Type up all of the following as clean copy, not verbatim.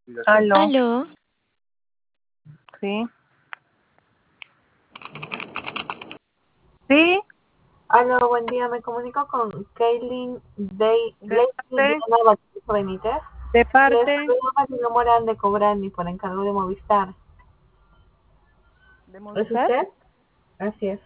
Aló, Aló, sí. Sí, Aló, buen día. Me comunico con Kaylin de Leslie parte, Diana Bautista Benítez. de Les parte saludo mi nombre de Cobrandi por encargo de Movistar. de ¿Es Movistar. usted? Así es.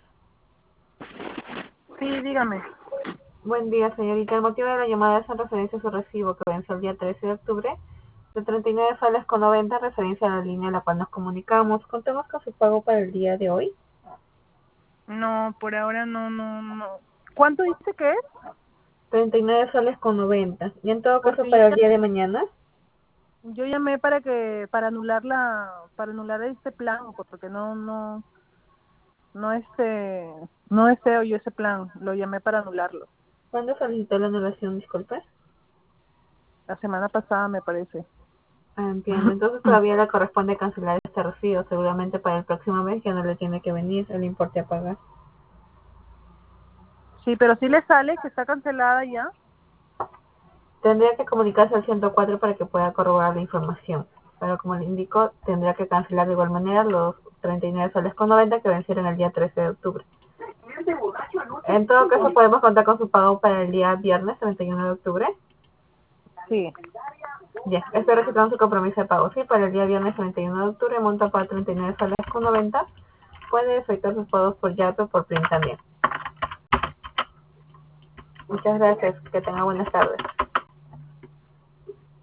Sí, dígame. Buen día, señorita. El motivo de la llamada es en referencia a su recibo que vence el día 13 de octubre de 39 soles con 90, referencia a la línea a la cual nos comunicamos. Contemos con su pago para el día de hoy. No, por ahora no. ¿Cuánto dice que es? 39 soles con 90. Y en todo caso Porque para el día de mañana. yo llamé para anular este plan, porque no deseo yo ese plan. Lo llamé para anularlo. ¿Cuándo solicitó la anulación? Disculpe. La semana pasada me parece. Ah, entiendo. Entonces todavía le corresponde cancelar este recibo. Seguramente para el próximo mes ya no le tiene que venir el importe a pagar. Sí, pero sí le sale que está cancelada ya. Tendría que comunicarse al 104 para que pueda corroborar la información. Pero como le indico, tendría que cancelar de igual manera los 39 soles con 90 que vencieron el día 13 de octubre. En todo caso, podemos contar con su pago para el día viernes 31 de octubre. Sí. Ya, estoy registrando su compromiso de pago. Sí, para el día viernes 31 de octubre, monta para 39 soles con 90. Puede efectuar sus pagos por Yape o por Plin también. Muchas gracias. Que tenga buenas tardes.